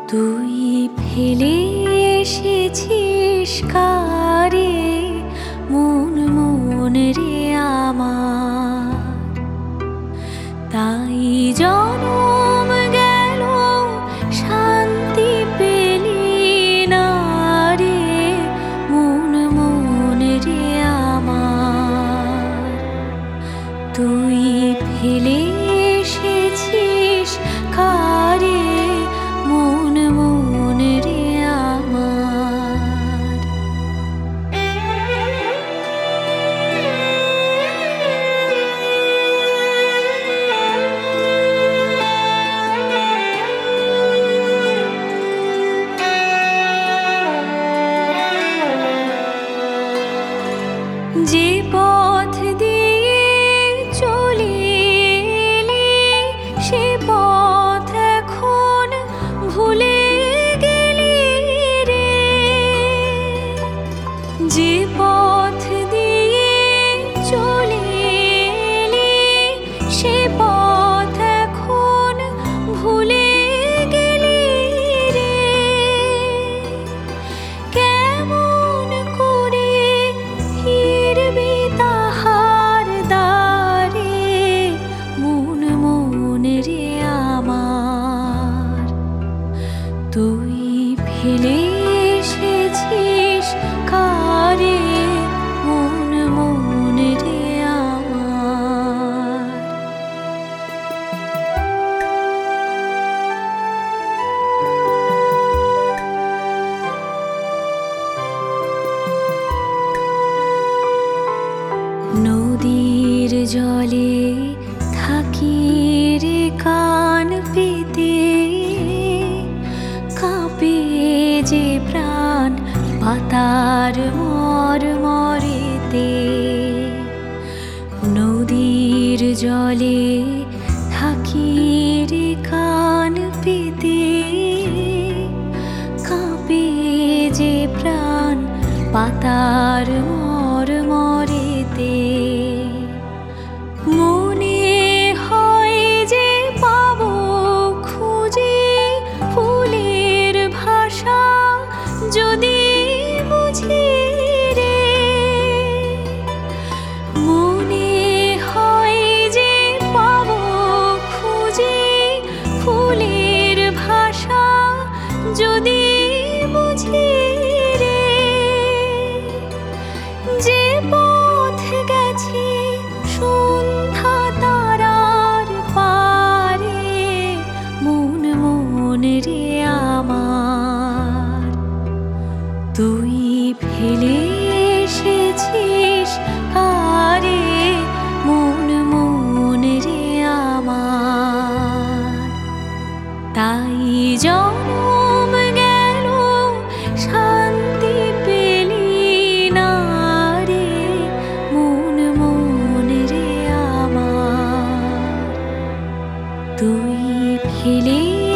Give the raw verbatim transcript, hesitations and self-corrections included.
তুই ফেলে এসেছিস কারে মন মন রে আমার, তাই জনম গেল শান্তি পেলি না রে মন মন রে আমার। তুই ফেলে এসেছিস কারে মন মন রে আমার। যে পথ দিয়ে চলে এলি সে পথ এখন ভুলে গেলি রে। যে পথ দিয়ে চলে এলি সে পথ এখন ভুলে গেলি রে। কেমন করে ফিরবি তাহার দ্বারে মন মন রে আমার। তুই ফেলে এসেছিস কারে মন মন রে আমার। নদীর জলে থাকি রে কান পেতে, কাঁপে যে প্রাণ পাতার মর মরেতে। নদীর জলে থাকি রে কান পেতে, কাঁপে যে প্রাণ পাতার মর মরেতে। মনে হয় যে পাবো খুঁজে ফুলের ভাষা যদি বুঝি রে। মনে হয় যে পাবো খুঁজে ফুলের ভাষা যদি বুঝি রে। যে পথ গেছি সন্ধ্যা তারার পারে মন মন রে আমার। তুই ফেলে এসেছিস কারে মন মন রে আমার। তাই জনম গেল শান্তি পেলি না রে মন মন রে আমার। তুই ফেলে